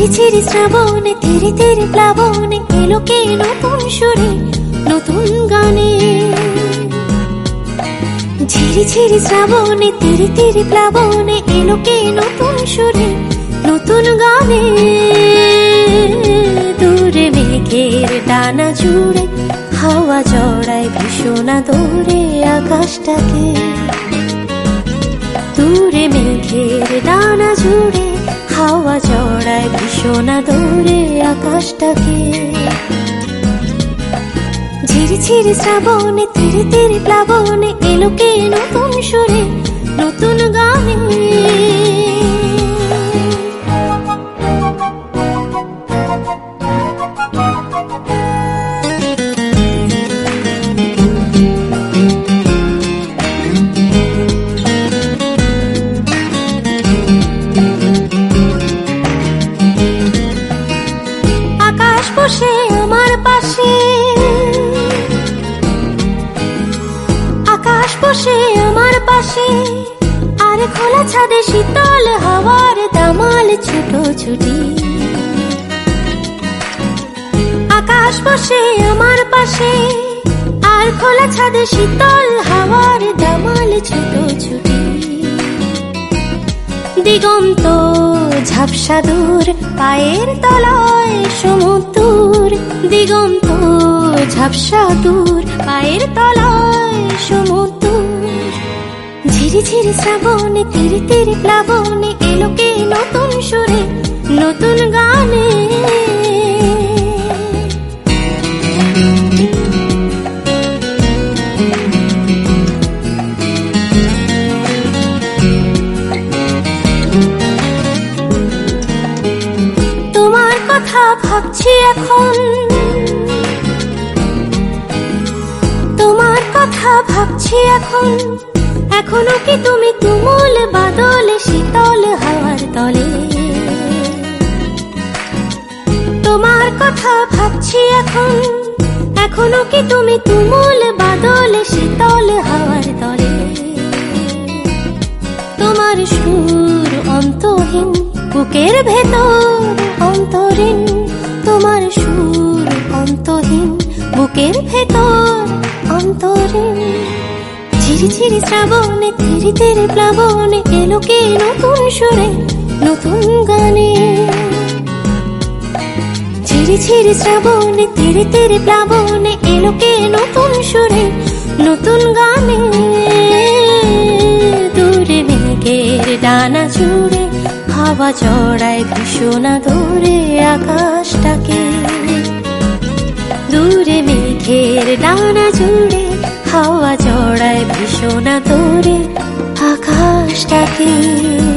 ঝিরি শ্রাবণে ধীরে ধীরে প্লাবনে এলো কে নতুন সুরে নতুন গানে। ঝিরি ঝিরি শ্রাবণে ধীরে ধীরে প্লাবনে এলো কে নতুন সুরে নতুন গানে। দূরে মেঘের ডানা জুড়ে হাওয়া জড়ায় ভীষণ দৌড়ে আকাশটাকে। দূরে মেঘের ডানা জুড়ে হাওয়া জড়ায় ভীষণ দৌড়ে আকাশটাকে। ঝিরি ঝিরি শ্রাবণে ধীরে ধীরে প্লাবনে এলো কে নতুন সুরে নতুন গানে। আকাশ বসে আমার পাশে, আকাশ বসে আমার পাশে, আর খোলা ছাদে শীতল হাওয়ার দামাল ছুটোছুটি। আকাশ বসে আমার পাশে, আর খোলা ছাদে শীতল হাওয়ার দামাল ছুটোছুটি। দিগন্ত ঝাপসা দূর পায়ের তলায় সমুদ্র। দিগন্ত ঝাপসা দূর পায়ের তলায় সমুদ্র। ঝিরি ঝিরি শ্রাবণে ধীরে ধীরে প্লাবনে এলো কে নতুন সুরে নতুন গানে। তোমার কথা ভাবছি এখন, তোমার কথা ভাবছি এখন। এখনো কি তুমি তুমুল বাদলে শীতল হাওয়ার তলে। তোমার কথা ভাবছি এখন, এখনো কি তুমি তুমুল বাদলে শীতল হাওয়ার তলে। তোমার সুর অন্তহীন বুকের ভেতর অন্তরীণ। তোমার সুর অন্তহীন বুকের ভেতর অন্তরীণ। ঝিরি ঝিরি শ্রাবণে ধীরে ধীরে প্লাবনে এলো কে নতুন সুরে নতুন গানে। ঝিরি ঝিরি শ্রাবণে ধীরে ধীরে প্লাবনে এলো কে নতুন সুরে নতুন গানে। দূরে মেঘের ডানা জুড়ে হাওয়া জড়ায় ভীষণ দৌড়ে আকাশটাকে। দূরে মেঘের ডানা জুড়ে হাওয়া জড়ায় ভীষণ দৌড়ে আকাশটাকে।